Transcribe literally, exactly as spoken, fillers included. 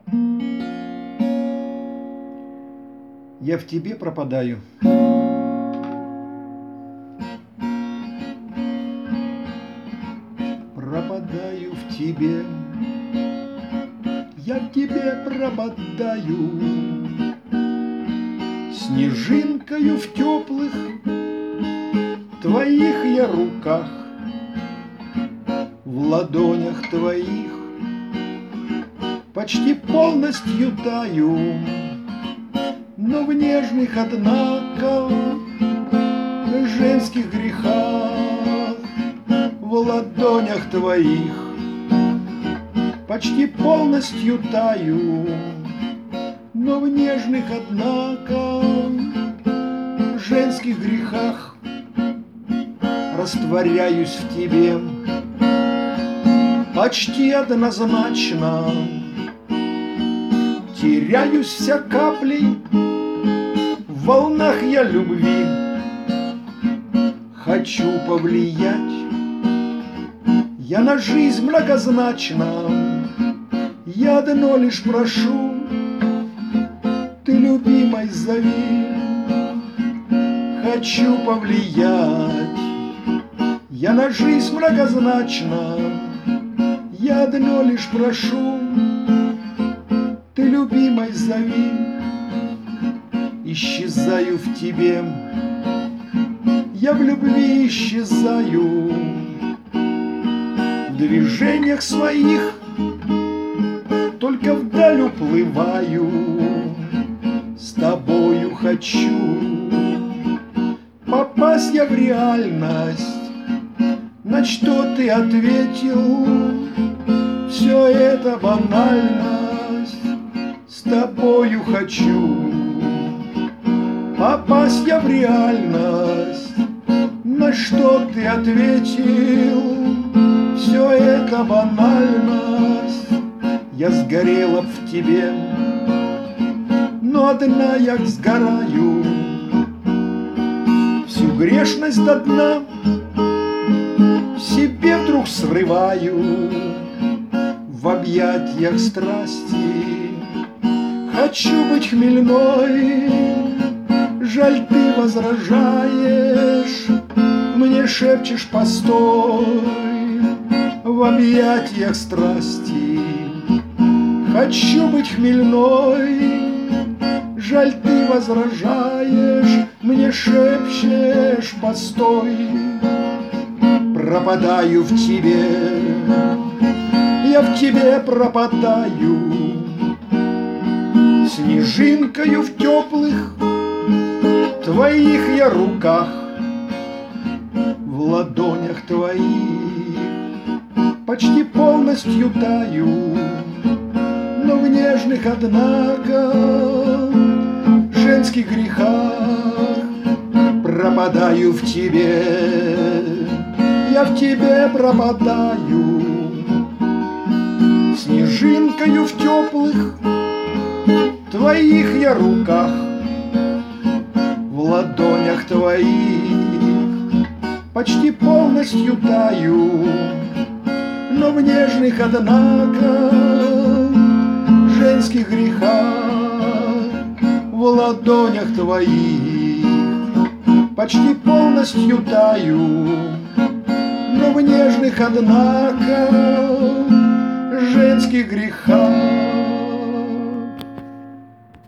Я в тебе пропадаю. Пропадаю в тебе, я в тебе пропадаю, снежинкою в теплых твоих я руках, в ладонях твоих почти полностью таю, но в нежных, однако, женских грехах, в ладонях твоих почти полностью таю, но в нежных, однако, женских грехах растворяюсь в тебе почти однозначно, теряюсь вся каплей в волнах я любви, хочу повлиять я на жизнь многозначно, я одно лишь прошу, ты, любимой, зови. Хочу повлиять я на жизнь многозначно, я одно лишь прошу, ты, любимой, зови. Исчезаю в тебе, я в любви исчезаю, в движениях своих только вдаль уплываю, с тобою хочу попасть я в реальность, на что ты ответил, все это банальность, с тобою хочу попасть я в реальность, на что ты ответил, все это банальность. Я сгорела б в тебе, но одна я сгораю, всю грешность до дна в себе вдруг срываю, в объятиях страсти хочу быть хмельной. Жаль, ты возражаешь, мне шепчешь постой, в объятиях страсти хочу быть хмельной. Жаль, ты возражаешь, мне шепчешь постой. Пропадаю в тебе, я в тебе пропадаю, снежинкою в теплых твоих я руках, в ладонях твоих почти полностью таю, но в нежных, однако, женских грехах пропадаю в тебе, я в тебе пропадаю, снежинкою в теплых твоих я руках, в ладонях твоих почти полностью таю, но в нежных, однако, женских грехах, в ладонях твоих почти полностью таю, но в нежных, однако, женских грехах.